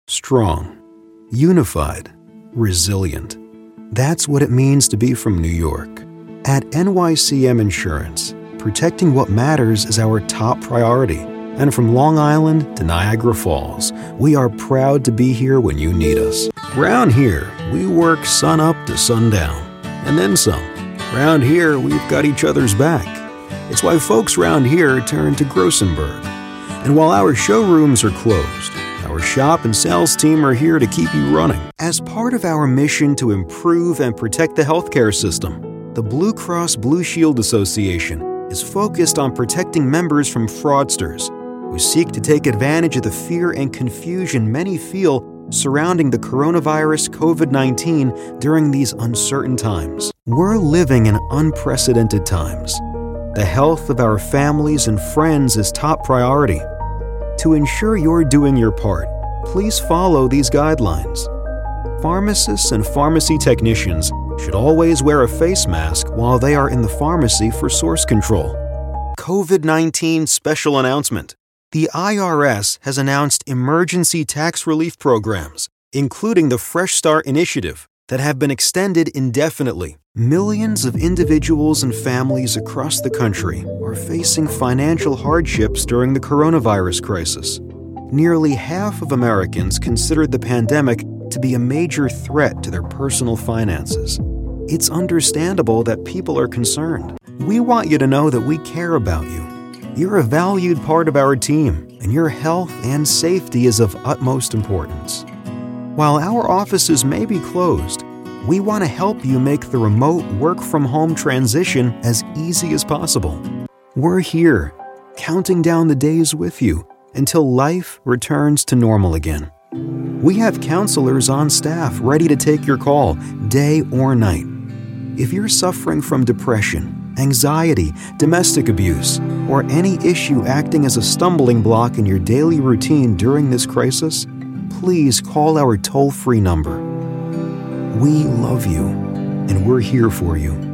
strong, unified, resilient. That's what it means to be from New York. At NYCM Insurance, protecting what matters is our top priority. And from Long Island to Niagara Falls, we are proud to be here when you need us. Round here, we work sun up to sundown, and then some. Round here, we've got each other's back. It's why folks round here turn to Grossenberg. And while our showrooms are closed, our shop and sales team are here to keep you running. As part of our mission to improve and protect the healthcare system, the Blue Cross Blue Shield Association is focused on protecting members from fraudsters who seek to take advantage of the fear and confusion many feel surrounding the coronavirus COVID-19 during these uncertain times. We're living in unprecedented times. The health of our families and friends is top priority. To ensure you're doing your part, please follow these guidelines. Pharmacists and pharmacy technicians should always wear a face mask while they are in the pharmacy for source control. COVID-19 special announcement. The IRS has announced emergency tax relief programs, including the Fresh Start Initiative, that have been extended indefinitely. Millions of individuals and families across the country are facing financial hardships during the coronavirus crisis. Nearly half of Americans consider the pandemic to be a major threat to their personal finances. It's understandable that people are concerned. We want you to know that we care about you. You're a valued part of our team, and your health and safety is of utmost importance. While our offices may be closed, we want to help you make the remote work-from-home transition as easy as possible. We're here, counting down the days with you until life returns to normal again. We have counselors on staff ready to take your call, day or night. If you're suffering from depression, anxiety, domestic abuse, or any issue acting as a stumbling block in your daily routine during this crisis, please call our toll-free number. We love you, and we're here for you.